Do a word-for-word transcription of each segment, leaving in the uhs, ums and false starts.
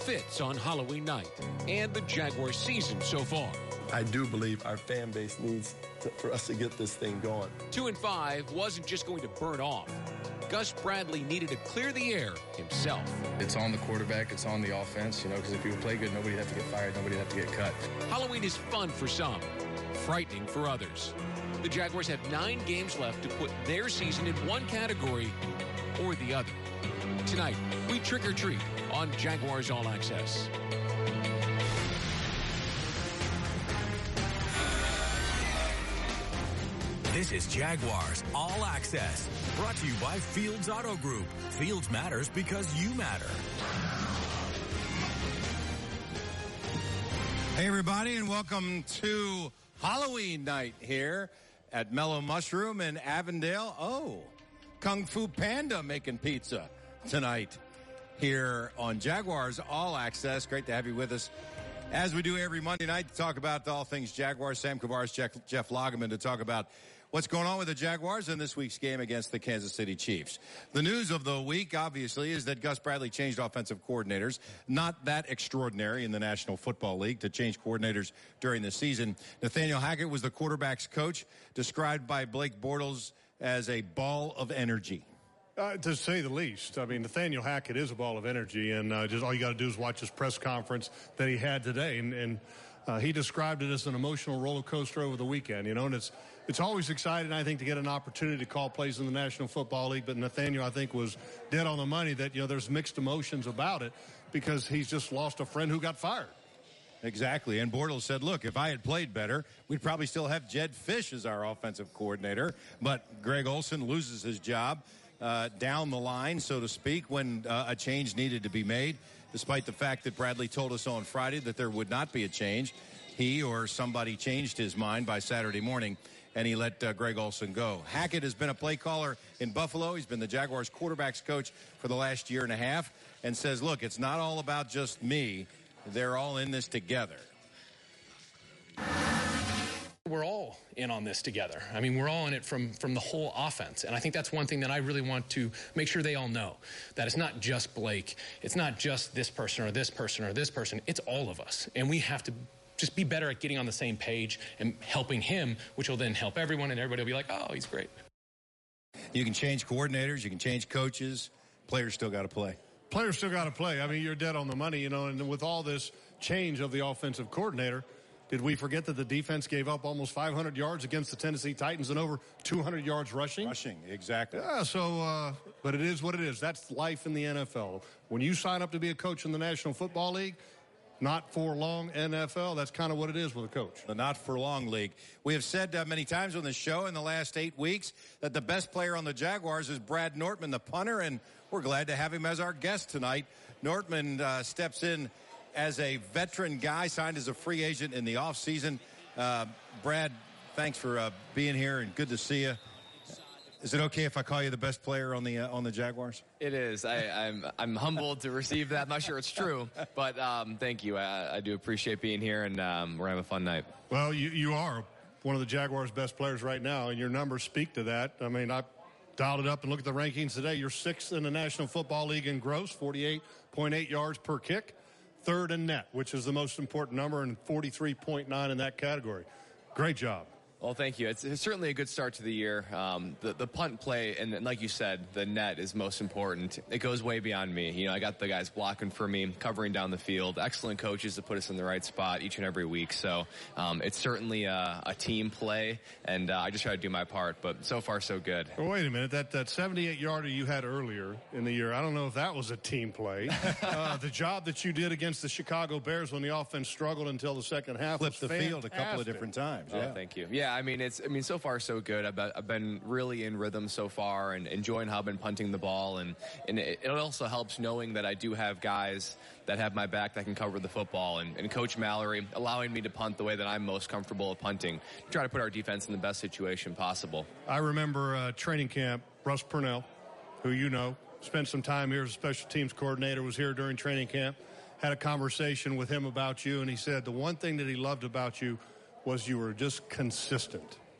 fits on Halloween night and the Jaguars season so far. I do believe our fan base needs to, for us to get this thing going. Two and five wasn't just going to burn off. Gus Bradley needed to clear the air himself. It's on the quarterback. It's on the offense, you know, because if you play good, nobody would have to get fired. Nobody would have to get cut. Halloween is fun for some, frightening for others. The Jaguars have nine games left to put their season in one category or the other. Tonight, we trick or treat on Jaguars All Access. This is Jaguars All Access, brought to you by Fields Auto Group. Fields matters because you matter. Hey, everybody, and welcome to Halloween night here at Mellow Mushroom in Avondale. Oh, Kung Fu Panda making pizza tonight here on Jaguars All Access. Great to have you with us, as we do every Monday night, to talk about all things Jaguars. Sam Kavaris, Jeff, Jeff Lageman to talk about what's going on with the Jaguars in this week's game against the Kansas City Chiefs. The news of the week, obviously, is that Gus Bradley changed offensive coordinators. Not that extraordinary in the National Football League to change coordinators during the season. Nathaniel Hackett was the quarterback's coach, described by Blake Bortles as a ball of energy. Uh, to say the least. I mean, Nathaniel Hackett is a ball of energy, and uh, just all you got to do is watch his press conference that he had today, and, and uh, he described it as an emotional roller coaster over the weekend, you know, and it's it's always exciting, I think, to get an opportunity to call plays in the National Football League, but Nathaniel, I think, was dead on the money that, you know, there's mixed emotions about it because he's just lost a friend who got fired. Exactly. And Bortles said, look, if I had played better, we'd probably still have Jed Fish as our offensive coordinator, but Greg Olson loses his job Uh, down the line, so to speak, when uh, a change needed to be made, despite the fact that Bradley told us on Friday that there would not be a change. He or somebody changed his mind by Saturday morning, and he let uh, Greg Olson go. Hackett has been a play caller in Buffalo. He's been the Jaguars quarterbacks coach for the last year and a half, and says, look, it's not all about just me. They're all in this together. We're all in on this together. I mean, we're all in it from, from the whole offense. And I think that's one thing that I really want to make sure they all know, that it's not just Blake. It's not just this person or this person or this person. It's all of us. And we have to just be better at getting on the same page and helping him, which will then help everyone, and everybody will be like, oh, he's great. You can change coordinators. You can change coaches. Players still got to play. Players still got to play. I mean, you're dead on the money, you know, and with all this change of the offensive coordinator, did we forget that the defense gave up almost five hundred yards against the Tennessee Titans and over two hundred yards rushing? Rushing, exactly. Yeah, so, uh, but it is what it is. That's life in the N F L. When you sign up to be a coach in the National Football League, not for long N F L, that's kind of what it is with a coach. The not for long league. We have said uh, many times on the show in the last eight weeks that the best player on the Jaguars is Brad Nortman, the punter, and we're glad to have him as our guest tonight. Nortman uh, steps in as a veteran guy, signed as a free agent in the offseason. Uh, Brad, thanks for uh, being here, and good to see you. Is it okay if I call you the best player on the uh, on the Jaguars? It is. I, I'm I'm humbled to receive that. I'm not sure it's true, but um, thank you. I, I do appreciate being here, and um, we're having a fun night. Well, you, you are one of the Jaguars' best players right now, and your numbers speak to that. I mean, I dialed it up and looked at the rankings today. You're sixth in the National Football League in gross, forty-eight point eight yards per kick. Third in net, which is the most important number, and forty-three point nine in that category. Great job. Well, thank you. It's, it's certainly a good start to the year. Um, the, the punt play, and like you said, the net is most important. It goes way beyond me. You know, I got the guys blocking for me, covering down the field, excellent coaches to put us in the right spot each and every week. So um, it's certainly a, a team play, and uh, I just try to do my part. But so far, so good. Well, wait a minute. That that seventy-eight yarder you had earlier in the year, I don't know if that was a team play. uh, the job that you did against the Chicago Bears when the offense struggled until the second half Flipped was the field a couple of fantastic. different times. Oh, Yeah. thank you. Yeah, I mean, it's. I mean, so far so good. I've been, I've been really in rhythm so far, and enjoying how I've been punting the ball, and and it, it also helps knowing that I do have guys that have my back that can cover the football, and, and Coach Mallory allowing me to punt the way that I'm most comfortable at punting, try to put our defense in the best situation possible. I remember uh, training camp. Russ Purnell, who you know, spent some time here as a special teams coordinator, was here during training camp. Had a conversation with him about you, and he said the one thing that he loved about you was you were just consistent.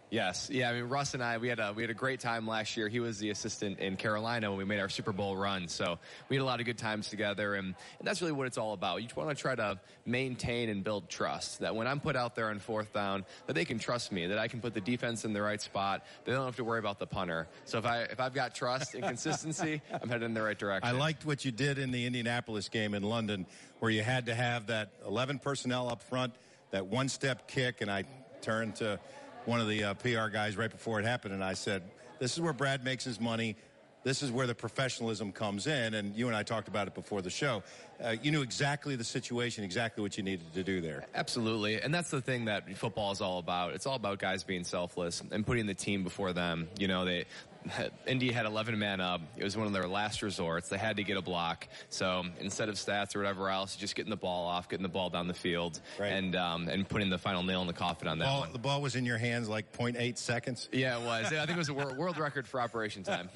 Yes. Yeah, I mean, Russ and I, we had a we had a great time last year. He was the assistant in Carolina when we made our Super Bowl run. So we had a lot of good times together, and, and that's really what it's all about. You just want to try to maintain and build trust, that when I'm put out there on fourth down, that they can trust me, that I can put the defense in the right spot. They don't have to worry about the punter. So if, I, if I've got trust and consistency, I'm headed in the right direction. I liked what you did in the Indianapolis game in London, where you had to have that eleven personnel up front, that one-step kick, and I turned to one of the uh, P R guys right before it happened, and I said, this is where Brad makes his money. This is where the professionalism comes in, and you and I talked about it before the show. Uh, you knew exactly the situation, exactly what you needed to do there. Absolutely, and that's the thing that football is all about. It's all about guys being selfless and putting the team before them. You know, they Indy had eleven men up. It was one of their last resorts. They had to get a block. So instead of stats or whatever else, just getting the ball off, getting the ball down the field, right. and um, and putting the final nail in the coffin on that ball, one. The ball was in your hands like zero point eight seconds? Yeah, it was. I think it was a world, world record for operation time.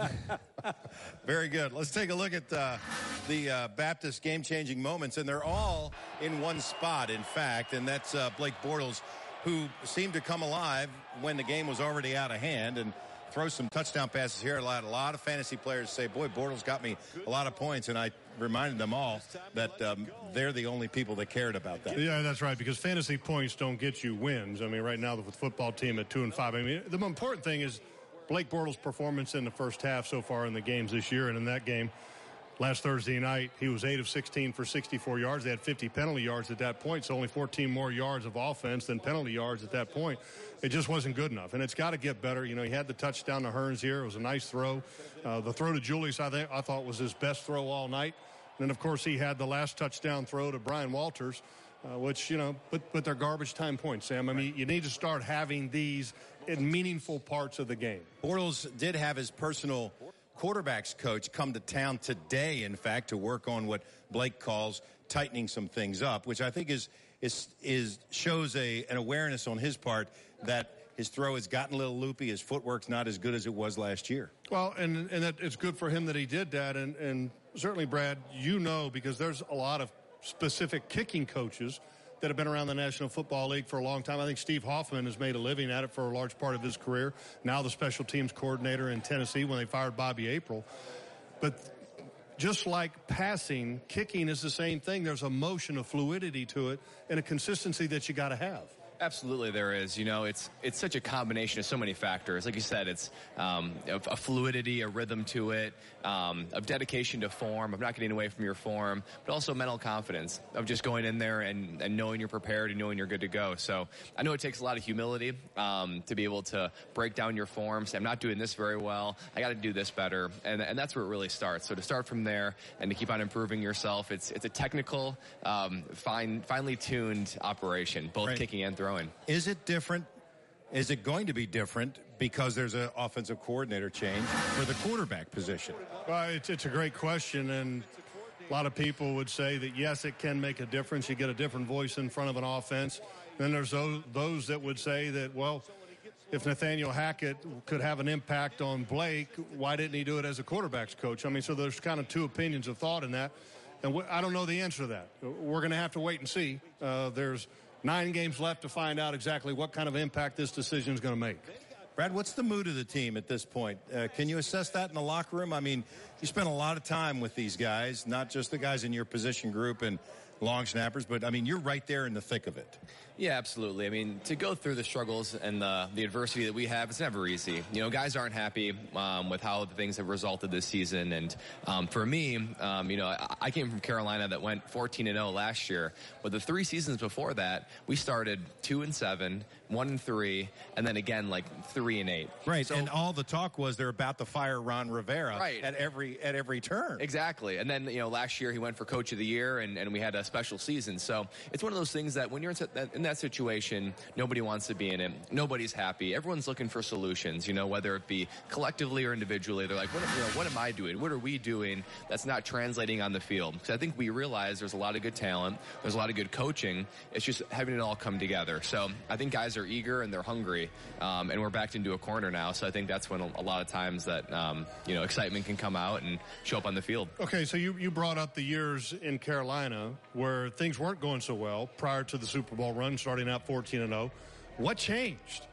Very good. Let's take a look at uh, the uh, Baptist game-changing moments, and they're all in one spot, in fact, and that's uh, Blake Bortles, who seemed to come alive when the game was already out of hand and throw some touchdown passes here. A lot, a lot of fantasy players say, boy, Bortles got me a lot of points, and I reminded them all that um, they're the only people that cared about that. Yeah, that's right, because fantasy points don't get you wins. I mean, right now, the football team at two and five. I mean, the important thing is Blake Bortles' performance in the first half so far in the games this year, and in that game last Thursday night, he was eight of sixteen for sixty-four yards. They had fifty penalty yards at that point, so only fourteen more yards of offense than penalty yards at that point. It just wasn't good enough, and it's got to get better. You know, he had the touchdown to Hearns here. It was a nice throw. Uh, the throw to Julius, I think, I thought was his best throw all night. And then, of course, he had the last touchdown throw to Brian Walters, uh, which, you know, but, but they're garbage time points, Sam. I mean, you need to start having these in meaningful parts of the game. Bortles did have his personal quarterbacks coach come to town today, in fact, to work on what Blake calls tightening some things up, which I think is is is shows a an awareness on his part that his throw has gotten a little loopy. His footwork's not as good as it was last year. Well, and and that it's good for him that he did that. And, and certainly, Brad, you know, because there's a lot of specific kicking coaches that have been around the National Football League for a long time. I think Steve Hoffman has made a living at it for a large part of his career. Now the special teams coordinator in Tennessee when they fired Bobby April. But just like passing, kicking is the same thing. There's a motion, a fluidity to it, and a consistency that you got to have. Absolutely, there is. You know, it's it's such a combination of so many factors. Like you said, it's um, a, a fluidity, a rhythm to it, um, of dedication to form, of not getting away from your form, but also mental confidence of just going in there and, and knowing you're prepared and knowing you're good to go. So I know it takes a lot of humility um, to be able to break down your form, say, I'm not doing this very well, I got to do this better, and and that's where it really starts. So to start from there and to keep on improving yourself, it's it's a technical, um, fine, finely tuned operation, both right. kicking and throwing. Is it different? Is it going to be different because there's an offensive coordinator change for the quarterback position? Well, it's, it's a great question, and a lot of people would say that, yes, it can make a difference. You get a different voice in front of an offense. Then there's those, those that would say that, well, if Nathaniel Hackett could have an impact on Blake, why didn't he do it as a quarterback's coach? I mean, so there's kind of two opinions of thought in that, and I don't know the answer to that. We're going to have to wait and see. Uh, there's nine games left to find out exactly what kind of impact this decision is going to make. Brad, what's the mood of the team at this point? Uh, can you assess that in the locker room? I mean, you spent a lot of time with these guys, not just the guys in your position group and long snappers, but, I mean, you're right there in the thick of it. Yeah, absolutely. I mean, to go through the struggles and the, the adversity that we have, it's never easy. You know, guys aren't happy um, with how the things have resulted this season. And um, for me, um, you know, I, I came from Carolina that went fourteen and oh last year. But the three seasons before that, we started two and seven, one and three, and then again, like three and eight. Right. So, and all the talk was they're about to fire Ron Rivera right. at every at every turn. Exactly. And then, you know, last year he went for Coach of the Year, and, and we had a special season. So it's one of those things that when you're in that, in that situation, nobody wants to be in it. Nobody's happy. Everyone's looking for solutions, you know, whether it be collectively or individually. They're like, what, you know, what am I doing? What are we doing that's not translating on the field? Because I think we realize there's a lot of good talent. There's a lot of good coaching. It's just having it all come together. So I think guys are eager and they're hungry, um, and we're backed into a corner now. So I think that's when a, a lot of times that, um, you know, excitement can come out and show up on the field. Okay, so you, you brought up the years in Carolina where things weren't going so well prior to the Super Bowl run, starting out fourteen and oh. What changed?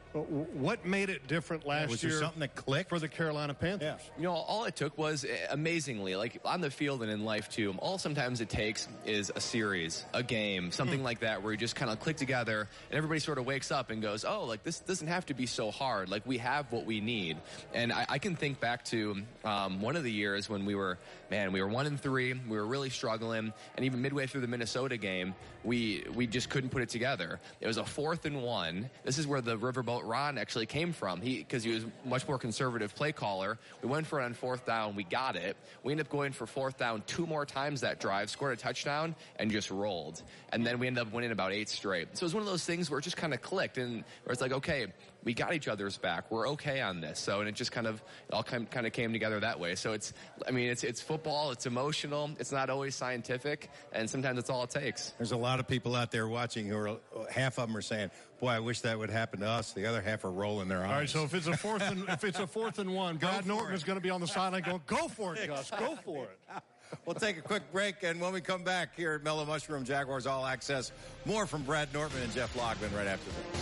What made it different last was year? Was there something that clicked for the Carolina Panthers? Yeah. You know, all it took was, amazingly, like on the field and in life too, all sometimes it takes is a series, a game, something mm. like that, where you just kind of click together and everybody sort of wakes up and goes, oh, like this doesn't have to be so hard. Like we have what we need. And I, I can think back to um, one of the years when we were, man, we were one and three, we were really struggling, and even midway through the Minnesota game, we we just couldn't put it together. It was a fourth and one. This is where the Riverboat Ron actually came from. He because he was much more conservative play caller. We went for it on fourth down. We got it. We ended up going for fourth down two more times that drive, scored a touchdown, and just rolled. And then we ended up winning about eight straight. So it was one of those things where it just kind of clicked, and where it's like, okay, we got each other's back. We're okay on this. So, and it just kind of, it all kind of came together that way. So it's, I mean, it's it's football. It's emotional. It's not always scientific, and sometimes that's all it takes. There's a lot of people out there watching who are, half of them are saying, boy, I wish that would happen to us. The other half are rolling their eyes. All right, so if it's a fourth and if it's a fourth and one, Brad Norton is going to be on the sideline going, go for it, Gus, go for it. We'll take a quick break, and when we come back here at Mellow Mushroom, Jaguars All Access, more from Brad Nortman and Jeff Logman right after this.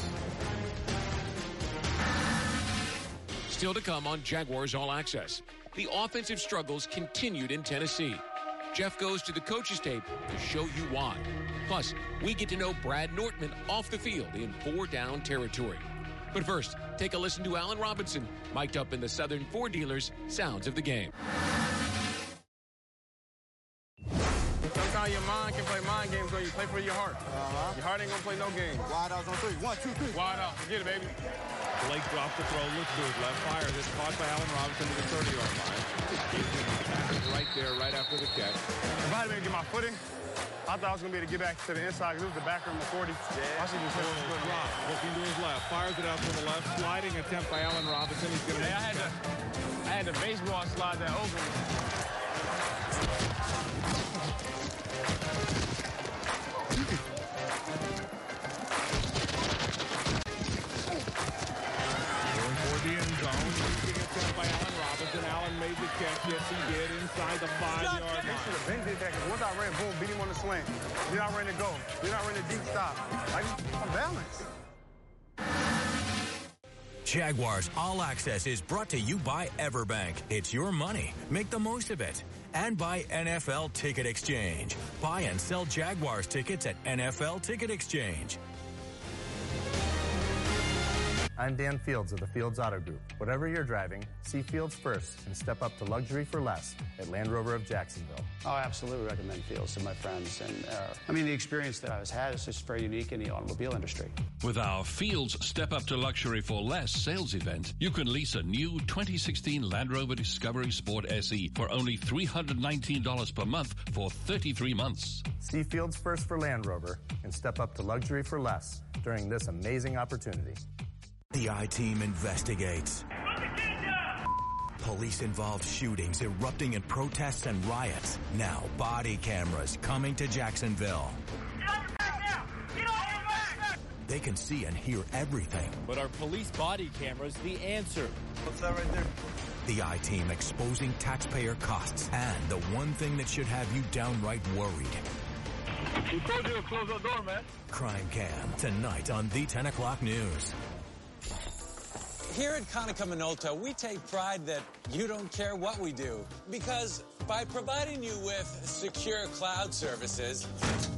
Still to come on Jaguars All Access. The offensive struggles continued in Tennessee. Jeff goes to the coaches' tape to show you why. Plus, we get to know Brad Nortman off the field in four-down territory. But first, take a listen to Allen Robinson, mic'd up in the Southern Ford Dealers Sounds of the Game. Sometimes your mind can play mind games when you play for your heart. Uh-huh. Your heart ain't gonna play no games. Wide out on three. One, two, three. Wide out. Get it, baby. Blake dropped the throw, looks to his left, fires it, caught by Allen Robinson to the thirty-yard line. Right there, right after the catch. If I didn't get my footing, I thought I was going to be able to get back to the inside because it was the back room of forty. Yeah. I should just hit his foot. Drop, looking to his left, fires it out to the left, sliding attempt by Allen Robinson. He's going to. Hey, I had to, I had the baseball slide that open. The end zone, leading attempt by Allen Robinson. Allen made the catch. Yes, he did, inside the five-yard line. He should have been did that because once I ran, boom, beat him on the sling. Then I ran the go. Then I ran the deep stop. I just I'm balanced. Jaguars All Access is brought to you by Everbank. It's your money. Make the most of it. And by N F L Ticket Exchange. Buy and sell Jaguars tickets at N F L Ticket Exchange. I'm Dan Fields of the Fields Auto Group. Whatever you're driving, see Fields first and step up to luxury for less at Land Rover of Jacksonville. Oh, I absolutely recommend Fields to my friends. And uh, I mean, the experience that I've had is just very unique in the automobile industry. With our Fields Step Up to Luxury for Less sales event, you can lease a new twenty sixteen Land Rover Discovery Sport S E for only three hundred nineteen dollars per month for thirty-three months. See Fields first for Land Rover and step up to luxury for less during this amazing opportunity. The I-Team investigates. Police-involved shootings erupting in protests and riots. Now, body cameras coming to Jacksonville. Get on your back now! Get on your back! They can see and hear everything. But are police body cameras the answer? What's that right there? The I-Team exposing taxpayer costs and the one thing that should have you downright worried. You told you to close the door, man. Crime Cam, tonight on the ten o'clock news. Here at Konica Minolta, we take pride that you don't care what we do. Because by providing you with secure cloud services,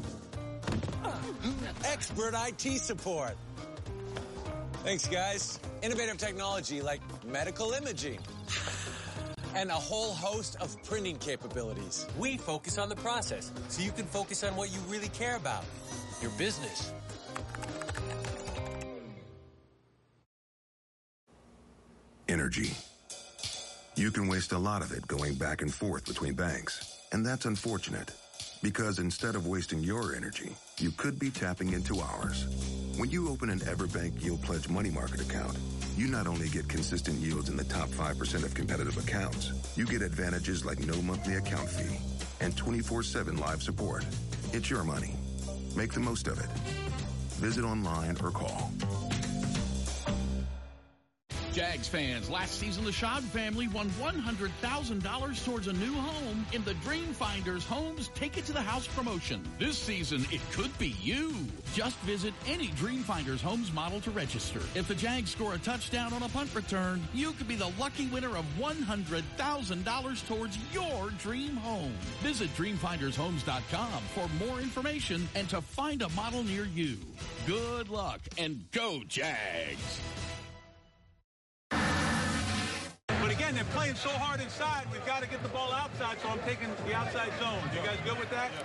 expert I T support. Thanks, guys. Innovative technology like medical imaging. And a whole host of printing capabilities. We focus on the process, so you can focus on what you really care about, your business. Energy. You can waste a lot of it going back and forth between banks, and that's unfortunate. Because instead of wasting your energy, you could be tapping into ours. When you open an Everbank Yield Pledge money market account, you not only get consistent yields in the top five percent of competitive accounts, you get advantages like no monthly account fee and twenty-four seven live support. It's your money. Make the most of it. Visit online or call. Jags fans, last season the Schad family won one hundred thousand dollars towards a new home in the Dreamfinders Homes Take It to the House promotion. This season, it could be you. Just visit any Dreamfinders Homes model to register. If the Jags score a touchdown on a punt return, you could be the lucky winner of one hundred thousand dollars towards your dream home. Visit dream finders homes dot com for more information and to find a model near you. Good luck and go Jags! But again, they're playing so hard inside, we've got to get the ball outside, so I'm taking the outside zone. You guys good with that?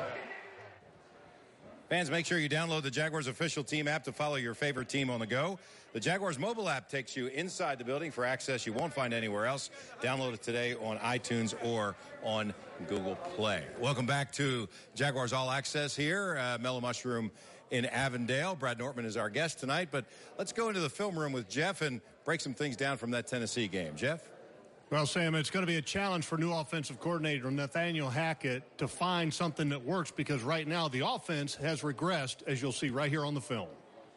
Fans, make sure you download the Jaguars official team app to follow your favorite team on the go. The Jaguars mobile app takes you inside the building for access you won't find anywhere else. Download it today on iTunes or on Google Play. Welcome back to Jaguars All Access here, uh, Mellow Mushroom in Avondale. Brad Nortman is our guest tonight, but let's go into the film room with Jeff and break some things down from that Tennessee game. Jeff? Well, Sam, it's going to be a challenge for new offensive coordinator Nathaniel Hackett to find something that works because right now the offense has regressed, as you'll see right here on the film.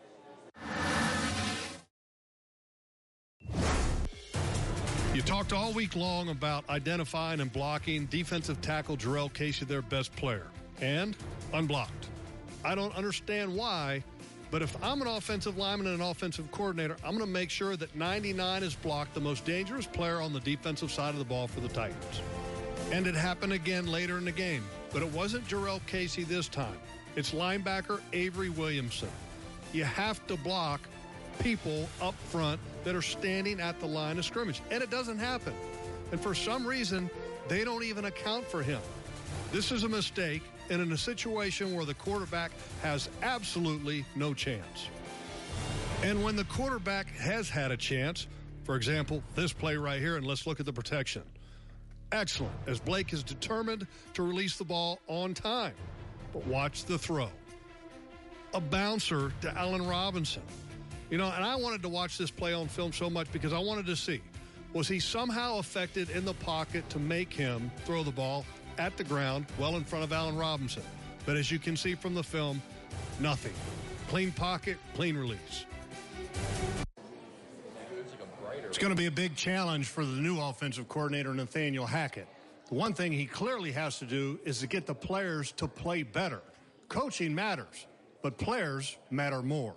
You talked all week long about identifying and blocking defensive tackle Jarrell Casey, their best player, and unblocked. I don't understand why, but if I'm an offensive lineman and an offensive coordinator, I'm going to make sure that ninety-nine is blocked, the most dangerous player on the defensive side of the ball for the Titans. And it happened again later in the game, but it wasn't Jarrell Casey this time. It's linebacker Avery Williamson. You have to block people up front that are standing at the line of scrimmage, and it doesn't happen. And for some reason, they don't even account for him. This is a mistake, and in a situation where the quarterback has absolutely no chance. And when the quarterback has had a chance, for example, this play right here, and let's look at the protection. Excellent, as Blake is determined to release the ball on time. But watch the throw. A bouncer to Allen Robinson. You know, and I wanted to watch this play on film so much because I wanted to see, was he somehow affected in the pocket to make him throw the ball at the ground well in front of Allen Robinson? But as you can see from the film, nothing. Clean pocket, clean release. It's going to be a big challenge for the new offensive coordinator, Nathaniel Hackett. The one thing he clearly has to do is to get the players to play better. Coaching matters, but players matter more.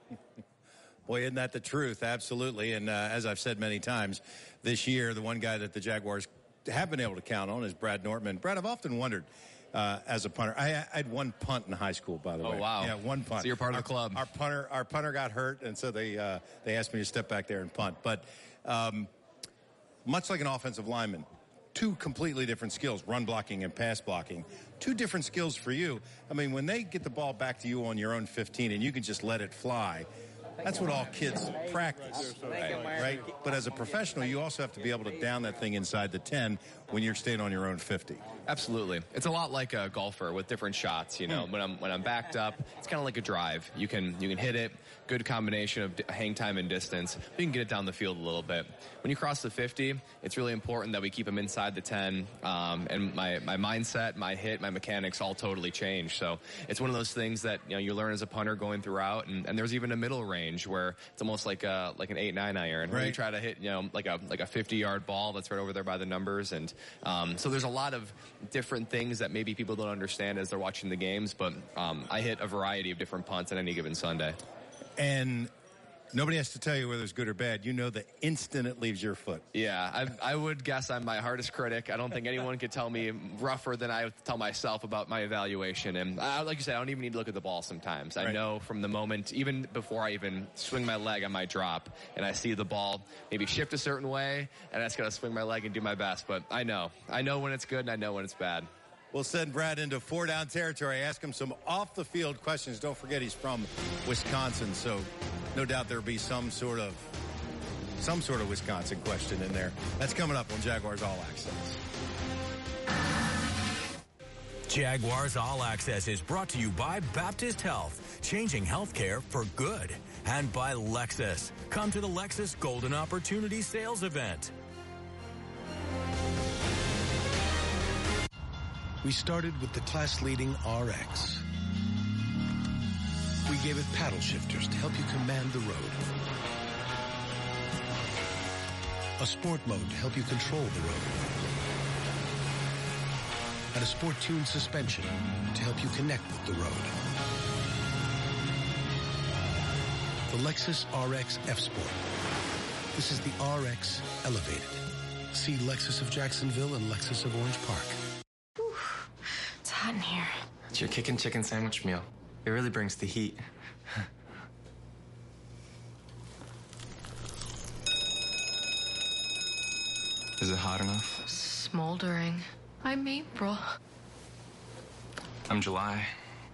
Boy, isn't that the truth? Absolutely. And uh, as I've said many times, this year, the one guy that the Jaguars have been able to count on is Brad Nortman. Brad, I've often wondered, uh, as a punter, I, I had one punt in high school, by the oh, way. Oh, wow. Yeah, one punt. So you're part our, of the club. Our punter, our punter got hurt, and so they, uh, they asked me to step back there and punt. But um, much like an offensive lineman, two completely different skills, run blocking and pass blocking. Two different skills for you. I mean, when they get the ball back to you on your own fifteen and you can just let it fly, that's what all kids practice, right? right? But as a professional, you also have to be able to down that thing inside the ten when you're staying on your own fifty. Absolutely. It's a lot like a golfer with different shots, you know. Mm. When I'm when I'm backed up, it's kind of like a drive. You can you can hit it, good combination of hang time and distance. You can get it down the field a little bit. When you cross the fifty, it's really important that we keep them inside the ten. Um, and my, my mindset, my hit, my mechanics all totally change. So it's one of those things that, you know, you learn as a punter going throughout. And, and there's even a middle range where it's almost like a, like an eight nine iron, where right. you try to hit, you know, like a like a fifty yard ball that's right over there by the numbers. And um, so there's a lot of different things that maybe people don't understand as they're watching the games. But um, I hit a variety of different punts on any given Sunday. And nobody has to tell you whether it's good or bad. You know the instant it leaves your foot. Yeah, I, I would guess I'm my hardest critic. I don't think anyone could tell me rougher than I tell myself about my evaluation. And I, like you said, I don't even need to look at the ball sometimes. I right. know from the moment, even before I even swing my leg on my drop, and I see the ball maybe shift a certain way, and I just got to swing my leg and do my best. But I know. I know when it's good, and I know when it's bad. We'll send Brad into four down territory, ask him some off-the-field questions. Don't forget he's from Wisconsin, so no doubt there'll be some sort of some sort of Wisconsin question in there. That's coming up on Jaguars All Access. Jaguars All Access is brought to you by Baptist Health, changing healthcare for good, and by Lexus. Come to the Lexus Golden Opportunity Sales Event. We started with the class-leading R X. We gave it paddle shifters to help you command the road. a sport mode to help you control the road, and a sport-tuned suspension to help you connect with the road. The Lexus R X F-Sport. This is the R X Elevated. See Lexus of Jacksonville and Lexus of Orange Park. Whew, it's hot in here. It's your kickin' chicken sandwich meal. It really brings the heat. Is it hot enough? Smoldering. I'm April. I'm July.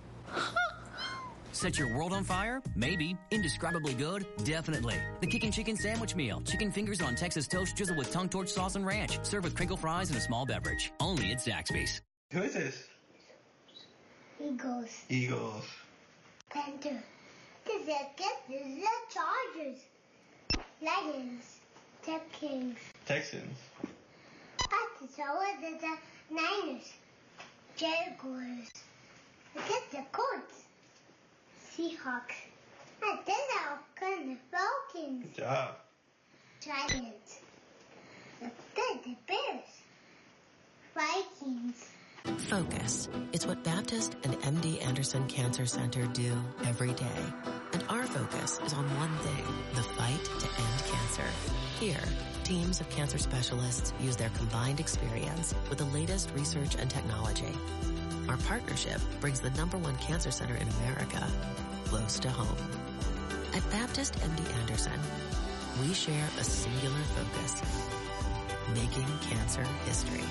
Set your world on fire? Maybe. Indescribably good? Definitely. The Kickin' Chicken Sandwich Meal. Chicken fingers on Texas toast drizzled with tongue torch sauce and ranch. Served with crinkle fries and a small beverage. Only at Zaxby's. Who is this? Eagles. Eagles. Panther. This is this is the Chargers. Lions. Texans. Texans. I saw it the Niners. Jaguars. Look at the Colts. Seahawks. And then I'll come the Falcons. Good job. Giants. Look at the Bears. Vikings. Focus. It's what Baptist and M D Anderson Cancer Center do every day. And our focus is on one thing, the fight to end cancer. Here, teams of cancer specialists use their combined experience with the latest research and technology. Our partnership brings the number one cancer center in America close to home. At Baptist M D Anderson, we share a singular focus, making cancer history.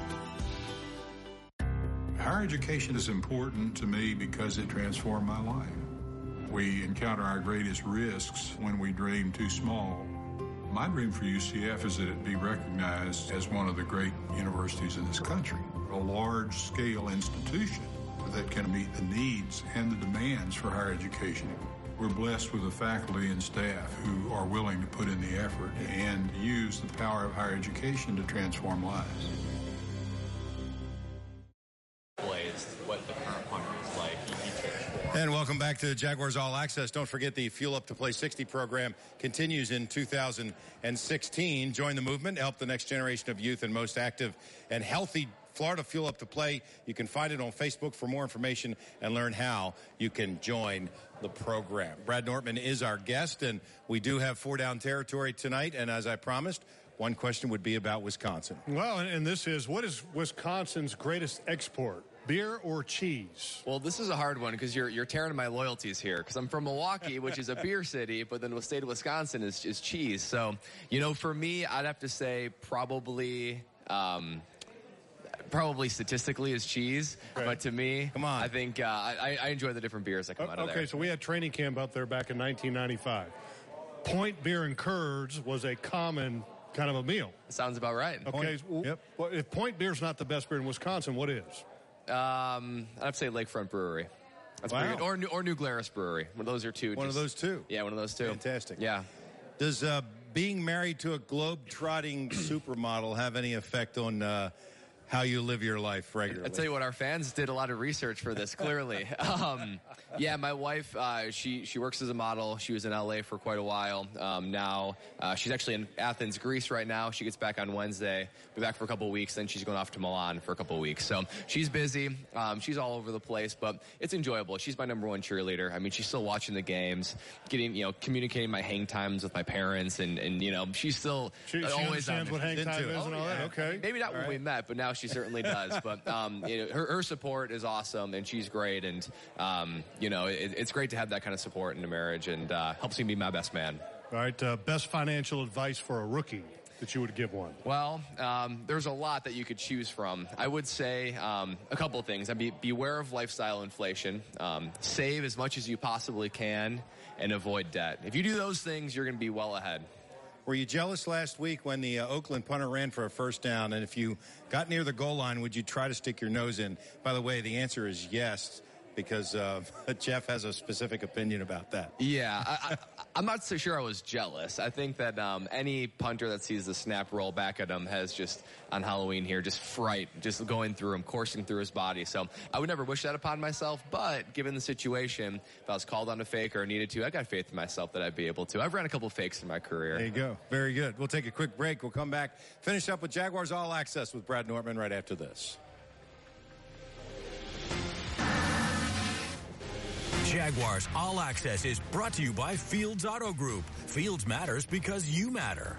Higher education is important to me because it transformed my life. We encounter our greatest risks when we dream too small. My dream for U C F is that it be recognized as one of the great universities in this country, a large-scale institution that can meet the needs and the demands for higher education. We're blessed with a faculty and staff who are willing to put in the effort and use the power of higher education to transform lives. What the current punter is like. And welcome back to Jaguars All Access. Don't forget the Fuel Up to Play sixty program continues in two thousand sixteen. Join the movement, help the next generation of youth and most active and healthy Florida Fuel Up to Play. You can find it on Facebook for more information and learn how you can join the program. Brad Nortman is our guest, and we do have four down territory tonight. And as I promised, one question would be about Wisconsin. Well, and this is, what is Wisconsin's greatest export? Beer or cheese? Well, this is a hard one because you're you're tearing my loyalties here. Because I'm from Milwaukee, which is a beer city, but then the state of Wisconsin is, is cheese. So, you know, for me, I'd have to say probably, um, probably statistically is cheese. Okay. But to me, come on, I think uh, I, I enjoy the different beers that come okay, out of there. Okay, so we had training camp up there back in nineteen ninety-five. Point beer and curds was a common kind of a meal. Sounds about right. Okay, well, yep. Well, if Point beer's not the best beer in Wisconsin, what is? Um, I'd have to say Lakefront Brewery. That's wow. pretty good. Or, New, or New Glarus Brewery. One of those are two. One just, of those two. Yeah, one of those two. Fantastic. Yeah. Does uh, being married to a globe-trotting supermodel have any effect on uh, how you live your life regularly? I'll tell you what, our fans did a lot of research for this, clearly. um, yeah, my wife, uh, she she works as a model. She was in L A for quite a while. Um, now uh, she's actually in Athens, Greece right now. She gets back on Wednesday, be back for a couple of weeks, then she's going off to Milan for a couple of weeks. So she's busy. Um, she's all over the place, but it's enjoyable. She's my number one cheerleader. I mean, she's still watching the games, getting, you know, communicating my hang times with my parents, and, and you know, she's still she, always she understands on what hang time is oh, and all yeah. that. Okay. Maybe not all when right. we met, but now she certainly does. But um, you know, her, her support is awesome, and she's great. And um, you know, it, it's great to have that kind of support in a marriage, and uh, helps me be my best man. All right, uh, best financial advice for a rookie that you would give one? Well, um, there's a lot that you could choose from. I would say um, a couple of things. I'd be beware of lifestyle inflation. Um, save as much as you possibly can, and avoid debt. If you do those things, you're going to be well ahead. Were you jealous last week when the uh, Oakland punter ran for a first down, and if you got near the goal line, would you try to stick your nose in? By the way, the answer is yes. because uh, Jeff has a specific opinion about that. Yeah, I, I, I'm not so sure I was jealous. I think that um, any punter that sees the snap roll back at him has just, on Halloween here, just fright, just going through him, coursing through his body. So I would never wish that upon myself, but given the situation, if I was called on to fake or needed to, I got faith in myself that I'd be able to. I've ran a couple of fakes in my career. There you go. Very good. We'll take a quick break. We'll come back, finish up with Jaguars All Access with Brad Nortman right after this. Jaguars All Access is brought to you by Fields Auto Group. Fields matters because you matter.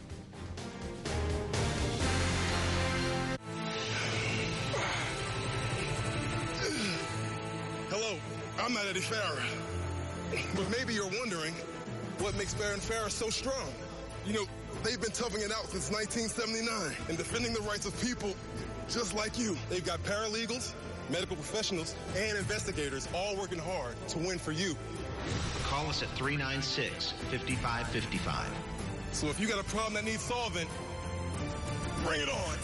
Hello, I'm not Eddie Farrah. But maybe you're wondering what makes Farrah and Farrah so strong. You know, they've been toughing it out since nineteen seventy-nine and defending the rights of people just like you. They've got paralegals, medical professionals, and investigators all working hard to win for you. Call us at three nine six, five five five five. So if you got a problem that needs solving, bring it on.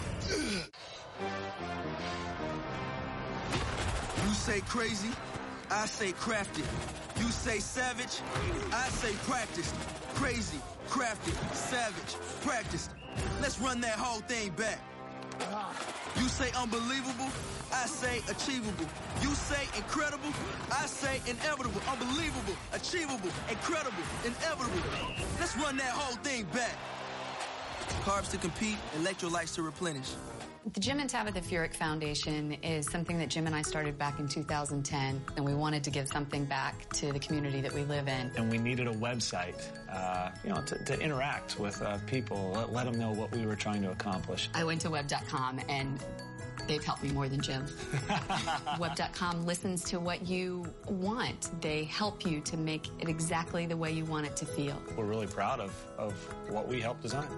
You say crazy, I say crafted. You say savage, I say practiced. Crazy, crafted, savage, practiced. Let's run that whole thing back. You say unbelievable, I say achievable. You say incredible, I say inevitable. Unbelievable, achievable, incredible, inevitable. Let's run that whole thing back. Carbs to compete, electrolytes to replenish. The Jim and Tabitha Furyk Foundation is something that Jim and I started back in two thousand ten, and we wanted to give something back to the community that we live in. And we needed a website, uh, you know, to, to interact with uh, people, let, let them know what we were trying to accomplish. I went to web dot com, and they've helped me more than Jim. web dot com listens to what you want. They help you to make it exactly the way you want it to feel. We're really proud of, of what we helped design.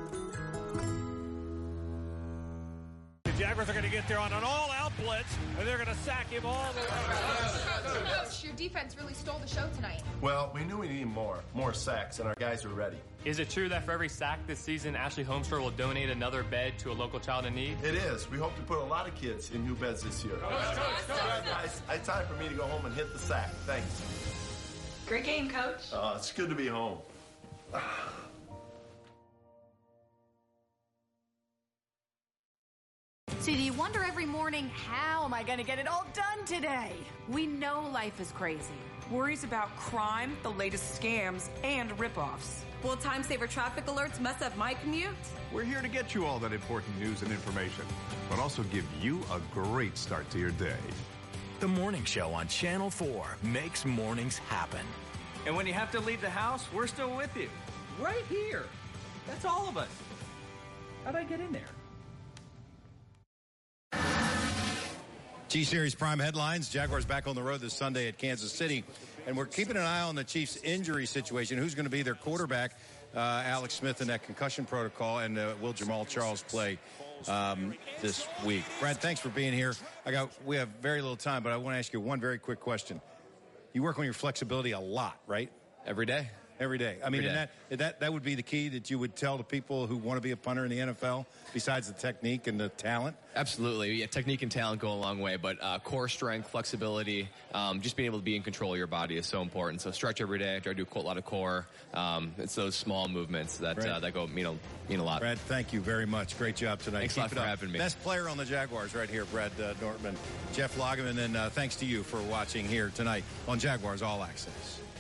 The Jaguars are going to get there on an all-out blitz, and they're going to sack him all the way. Coach, your defense really stole the show tonight. Well, we knew we needed more, more sacks, and our guys were ready. Is it true that for every sack this season, Ashley Homestar will donate another bed to a local child in need? It is. We hope to put a lot of kids in new beds this year. Guys, it's time for me to go home and hit the sack. Thanks. Great game, Coach. Uh, it's good to be home. So do you wonder every morning, how am I going to get it all done today? We know life is crazy. Worries about crime, the latest scams, and ripoffs. Will time saver traffic alerts mess up my commute? We're here to get you all that important news and information, but also give you a great start to your day. The Morning Show on Channel four makes mornings happen. And when you have to leave the house, we're still with you. Right here. That's all of us. How'd I get in there? G-Series Prime headlines. Jaguars back on the road this Sunday at Kansas City. And we're keeping an eye on the Chiefs' injury situation. Who's going to be their quarterback? Uh, Alex Smith in that concussion protocol. And uh, will Jamal Charles play um, this week? Brad, thanks for being here. I got. We have very little time, but I want to ask you one very quick question. You work on your flexibility a lot, right? Every day. Every day. I mean, and that, that that would be the key that you would tell the people who want to be a punter in the N F L, besides the technique and the talent? Absolutely. Yeah, technique and talent go a long way, but uh, core strength, flexibility, um, just being able to be in control of your body is so important. So stretch every day. I try to do a lot of core. Um, it's those small movements that uh, that go mean a, mean a lot. Brad, thank you very much. Great job tonight. Thanks Keep a lot for up. having me. Best player on the Jaguars right here, Brad uh, Nortman. Jeff Lageman, and uh, thanks to you for watching here tonight on Jaguars All Access.